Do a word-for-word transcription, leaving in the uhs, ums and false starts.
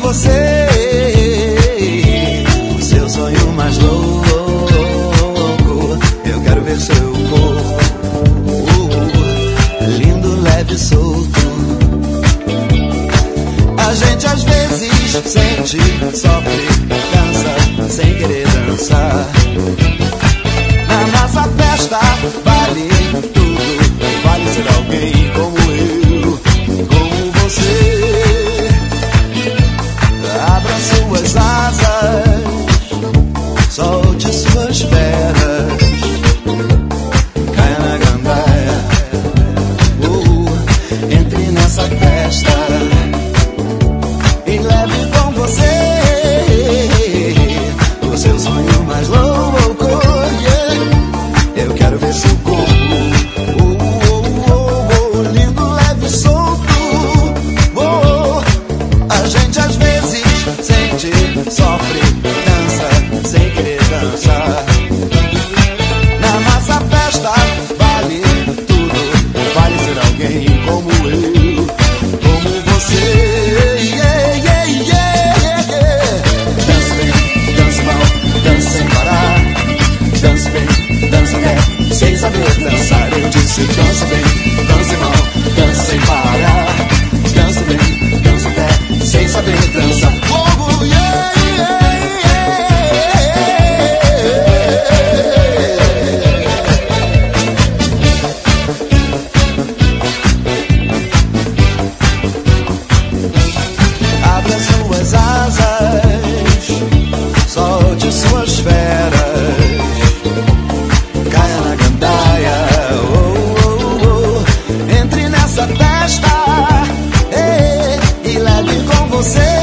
você. O seu sonho mais louco, eu quero ver seu corpo, lindo, leve e solto. A gente às vezes sente, sofre, cansa, sem querer dançar. Na nossa festa vale tudo, vale ser alguém como eu, como você. Abra suas asas, solte suas feras, caia na gandaia, uh, entre nessa festa e leve com você o seu sonho mais louco, yeah. Eu quero ver seu corpo, oh, oh, oh, oh, lindo, leve e solto, oh. A gente às vezes sente, sofre, dança, sem querer dançar. Na nossa festa vale tudo, vale ser alguém como eu, como você. Sem saber dançar, eu disse dança bem, dance mal, dança sem parar. Dança bem, dança até, sem saber dançar. Fogo, yeah, yeah, yeah. Abra suas asas, solte suas feras, festa, ei, e leve com você